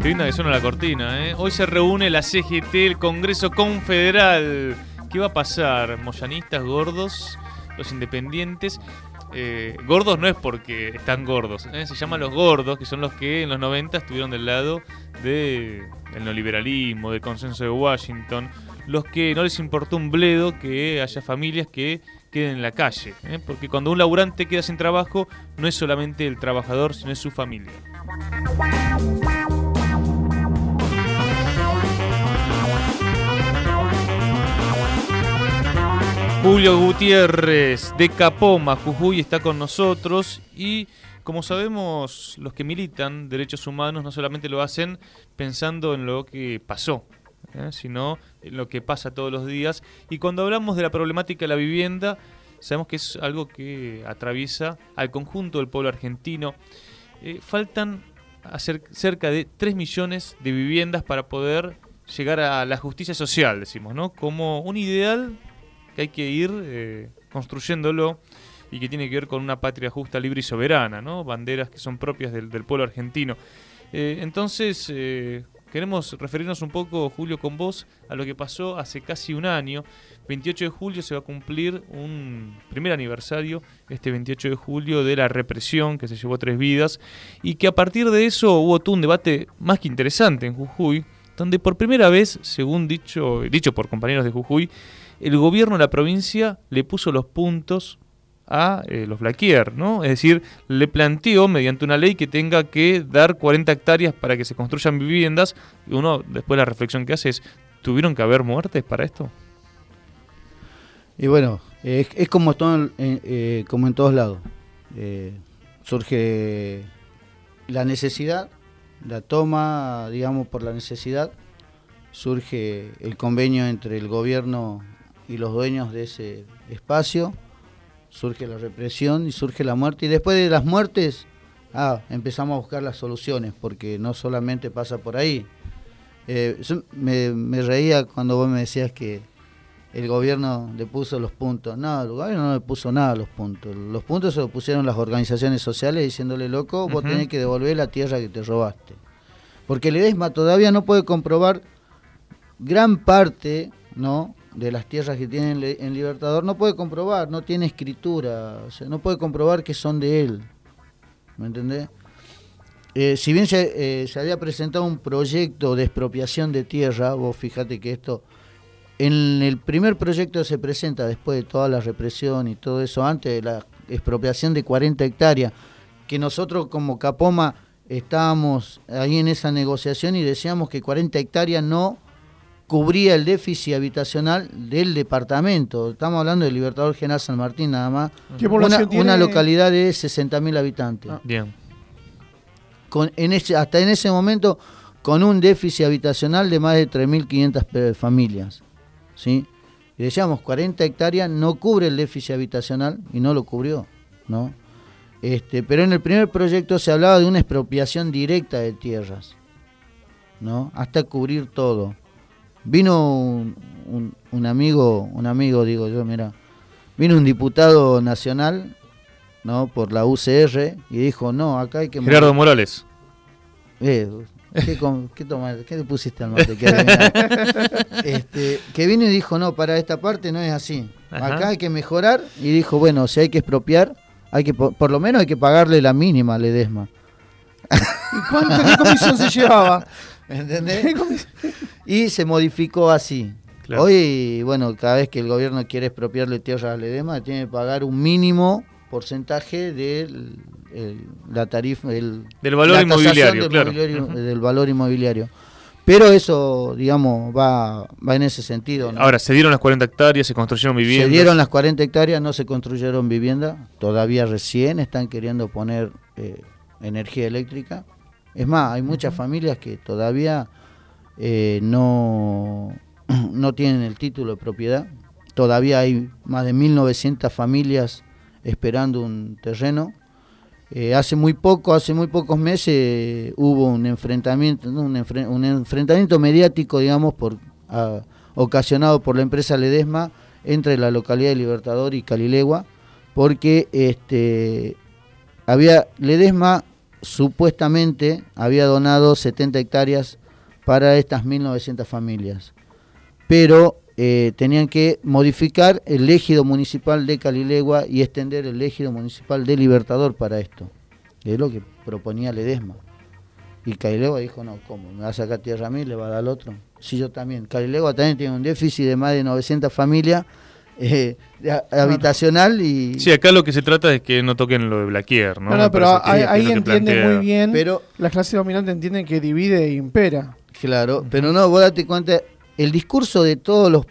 Qué linda que suena la cortina, ¿eh? Hoy se reúne la CGT, el Congreso Confederal. ¿Qué va a pasar? Moyanistas, gordos, los independientes. Gordos no es porque están gordos, ¿eh? Se llaman los gordos, que son los que en los 90 estuvieron del lado del neoliberalismo, del consenso de Washington. Los que no les importó un bledo que haya familias que queden en la calle, ¿eh? Porque cuando un laburante queda sin trabajo, no es solamente el trabajador, sino es su familia. Julio Gutiérrez de Capoma, Jujuy, está con nosotros y, como sabemos, los que militan derechos humanos no solamente lo hacen pensando en lo que pasó, sino en lo que pasa todos los días. Y cuando hablamos de la problemática de la vivienda, sabemos que es algo que atraviesa al conjunto del pueblo argentino. Faltan cerca de 3 millones de viviendas para poder llegar a la justicia social, decimos, ¿no? Como un ideal que hay que ir construyéndolo y que tiene que ver con una patria justa, libre y soberana, ¿no? Banderas que son propias del pueblo argentino. Entonces, queremos referirnos un poco, Julio, con vos a lo que pasó hace casi un año. 28 de julio se va a cumplir un primer aniversario, este 28 de julio, de la represión que se llevó 3 vidas, y que a partir de eso hubo todo un debate más que interesante en Jujuy, donde por primera vez, según dicho por compañeros de Jujuy, el gobierno de la provincia le puso los puntos a los Blaquier, ¿no? Es decir, le planteó mediante una ley que tenga que dar 40 hectáreas para que se construyan viviendas. Y uno, después la reflexión que hace es, ¿tuvieron que haber muertes para esto? Y bueno, es como, como en todos lados. Surge la necesidad, la toma, digamos, por la necesidad. Surge el convenio entre el gobierno y los dueños de ese espacio, surge la represión y surge la muerte, y después de las muertes empezamos a buscar las soluciones, porque no solamente pasa por ahí. Me reía cuando vos me decías que el gobierno le puso los puntos. No, el gobierno no le puso nada a los puntos se lo pusieron las organizaciones sociales diciéndole, loco, vos tenés que devolver la tierra que te robaste, porque el EDESMA todavía no puede comprobar gran parte, ¿no?, de las tierras que tiene en Libertador, no puede comprobar, no tiene escritura, o sea, no puede comprobar que son de él, ¿me entendés? Si bien se había presentado un proyecto de expropiación de tierra, vos fíjate que esto, en el primer proyecto se presenta después de toda la represión y todo eso, antes de la expropiación de 40 hectáreas, que nosotros como Capoma estábamos ahí en esa negociación y decíamos que 40 hectáreas no cubría el déficit habitacional del departamento. Estamos hablando de Libertador General San Martín nada más. ¿Qué población tiene? Una localidad de 60.000 habitantes. Bien. Hasta en ese momento, con un déficit habitacional de más de 3.500 familias. ¿Sí? Y decíamos, 40 hectáreas no cubre el déficit habitacional, y no lo cubrió, ¿no? Pero en el primer proyecto se hablaba de una expropiación directa de tierras, ¿no? Hasta cubrir todo. Vino un amigo, digo yo, mira, vino un diputado nacional, ¿no?, por la UCR, y dijo, no, acá hay que... Gerardo Morales. ¿Qué le pusiste al mate? Que vino y dijo, no, para esta parte no es así. Ajá. Acá hay que mejorar, y dijo, bueno, si hay que expropiar, por lo menos hay que pagarle la mínima al EDESMA. ¿Y qué comisión se llevaba? ¿Entendés? Y se modificó así. Claro. Hoy, bueno, cada vez que el gobierno quiere expropiarle tierras al EDESMA, tiene que pagar un mínimo porcentaje de la tarifa, del valor inmobiliario, claro. Del valor inmobiliario. Pero eso, digamos, va en ese sentido, ¿no? Ahora, se dieron las 40 hectáreas, se construyeron viviendas. Se dieron las 40 hectáreas, no se construyeron viviendas. Todavía recién están queriendo poner energía eléctrica. Es más, hay muchas familias que todavía no tienen el título de propiedad. Todavía hay más de 1.900 familias esperando un terreno. Hace muy pocos meses hubo un enfrentamiento, ¿no? un enfrentamiento mediático, digamos, ocasionado por la empresa Ledesma entre la localidad de Libertador y Calilegua, porque Ledesma supuestamente había donado 70 hectáreas para estas 1.900 familias, pero tenían que modificar el ejido municipal de Calilegua y extender el ejido municipal de Libertador para esto, que es lo que proponía Ledesma. Y Calilegua dijo, no, ¿cómo? ¿Me va a sacar tierra a mí? ¿Le va a dar al otro? Sí, yo también. Calilegua también tiene un déficit de más de 900 familias habitacional y... Sí, acá lo que se trata es que no toquen lo de Blaquier, ¿no? No, pero ahí que entiende plantea. muy bien, pero la clase dominante entiende que divide e impera. Claro, pero no, vos date cuenta, el discurso de todos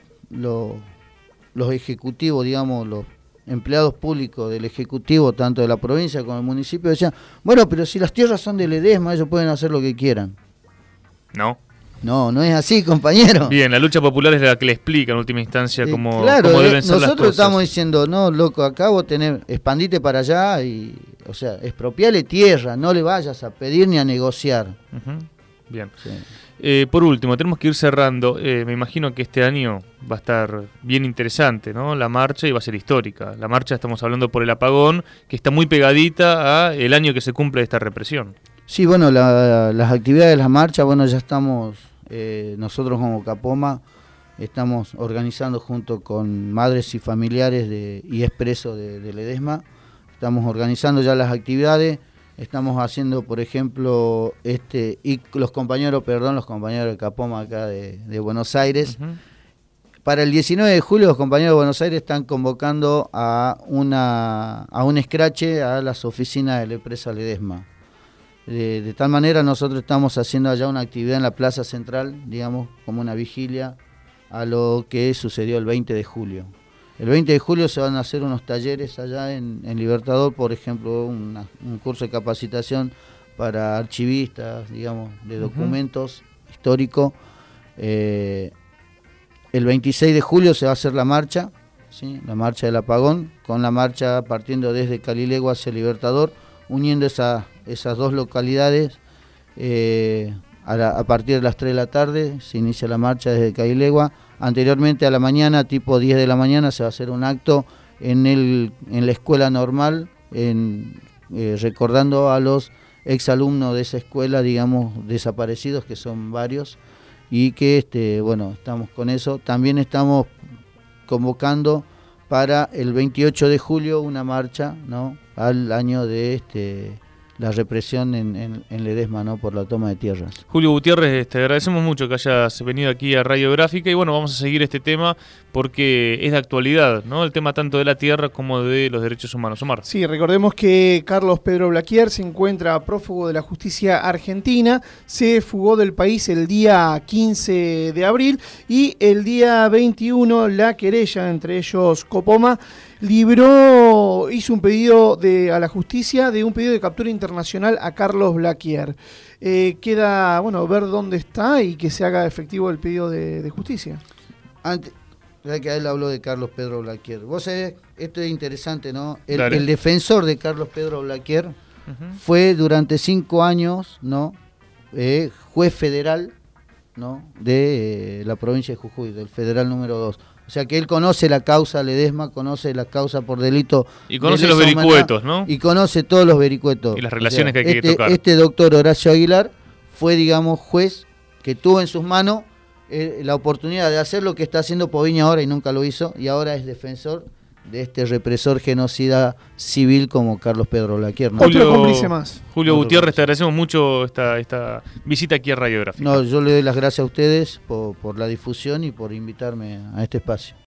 los ejecutivos, digamos, los empleados públicos del ejecutivo, tanto de la provincia como del municipio, decían, bueno, pero si las tierras son de Ledesma, ellos pueden hacer lo que quieran. No. No es así, compañero. Bien, la lucha popular es la que le explica en última instancia cómo, claro, cómo deben ser las nosotros cosas. estamos diciendo, no, loco, acá vos expandite para allá y, o sea, expropiale tierra, no le vayas a pedir ni a negociar. Ujú. Bien. Sí. Por último, tenemos que ir cerrando. Me imagino que este año va a estar bien interesante, ¿no? La marcha, y va a ser histórica. La marcha, estamos hablando por el apagón, que está muy pegadita a el año que se cumple de esta represión. Sí, bueno, las actividades de la marcha, bueno, ya estamos, nosotros como Capoma, estamos organizando junto con madres y familiares y expresos de Ledesma, estamos organizando ya las actividades. Estamos haciendo, por ejemplo, y los compañeros de Capoma acá de Buenos Aires. Uh-huh. Para el 19 de julio los compañeros de Buenos Aires están convocando a un escrache a las oficinas de la empresa Ledesma. De tal manera nosotros estamos haciendo allá una actividad en la Plaza Central, digamos, como una vigilia a lo que sucedió el 20 de julio. El 20 de julio se van a hacer unos talleres allá en Libertador, por ejemplo, un curso de capacitación para archivistas, digamos, de documentos históricos. El 26 de julio se va a hacer la marcha, ¿sí? La marcha del apagón, con la marcha partiendo desde Calilegua hacia Libertador, uniendo esas dos localidades. A partir de las 3 de la tarde se inicia la marcha desde Calilegua. Anteriormente a la mañana, tipo 10 de la mañana, se va a hacer un acto en la escuela normal, recordando a los exalumnos de esa escuela, digamos, desaparecidos, que son varios, y que, bueno, estamos con eso. También estamos convocando para el 28 de julio una marcha, ¿no?, al año de la represión en Ledesma, ¿no?, por la toma de tierras. Julio Gutiérrez, te agradecemos mucho que hayas venido aquí a Radiográfica y bueno, vamos a seguir este tema porque es de actualidad, ¿no? El tema tanto de la tierra como de los derechos humanos. Omar. Sí, recordemos que Carlos Pedro Blaquier se encuentra prófugo de la justicia argentina, se fugó del país el día 15 de abril y el día 21 la querella, entre ellos Copoma, hizo un pedido a la justicia de un pedido de captura internacional a Carlos Blaquier. Queda, bueno, ver dónde está y que se haga efectivo el pedido de justicia. Antes, ya que él habló de Carlos Pedro Blaquier, vos sabés, esto es interesante, ¿no? El defensor de Carlos Pedro Blaquier fue durante 5 años, ¿no?, juez federal, ¿no?, de la provincia de Jujuy, del federal número 2. O sea que él conoce la causa Ledesma, conoce la causa por delito. Y conoce los vericuetos, ¿no? Y conoce todos los vericuetos. Y las relaciones que hay que tocar. Este doctor Horacio Aguilar fue, digamos, juez que tuvo en sus manos la oportunidad de hacer lo que está haciendo Poviña ahora y nunca lo hizo, y ahora es defensor de este represor genocida civil como Carlos Pedro Blaquier, ¿no? Otro cómplice más. Julio Gutiérrez, te agradecemos mucho esta visita aquí a Radiográfica. No, yo le doy las gracias a ustedes por la difusión y por invitarme a este espacio.